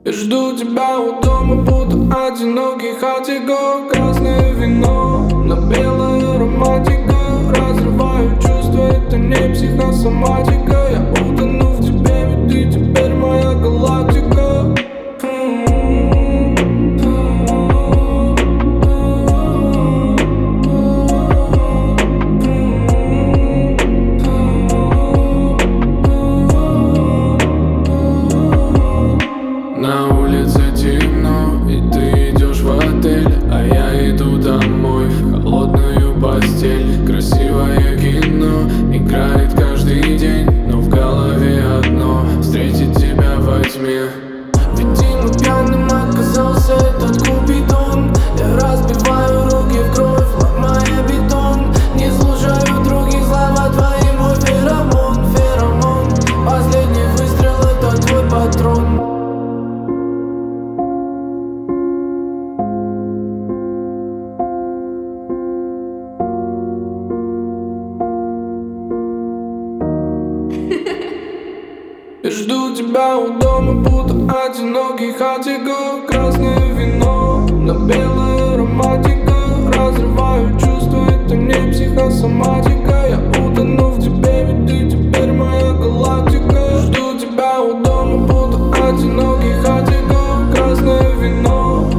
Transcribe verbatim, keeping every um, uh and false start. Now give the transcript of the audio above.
Я жду тебя у дома, будто одинокий хатико. Красное вино, но белая романтика. Разрываю чувства, это не психосоматика. Я утону в тебе, ведь ты теперь моя галактика. На улице темно, и ты идешь в отель, а я иду домой в холодную постель. Красивое кино играет каждый день, но в голове одно — встретить тебя во тьме. Видимо, пьяным оказался этот купидон. Я разбиваю руки в кровь, ломая бетон. Не слушаю других, слова твои, мой феромон, феромон. Последний выстрел — это твой патрон. Я жду тебя у дома, будто одинокий хатико. Красное вино, но белая романтика. Разрываю чувства, это не психосоматика. Я утону в тебе, ведь ты теперь моя галактика. Я жду тебя у дома, будто одинокий хатико. Красное вино,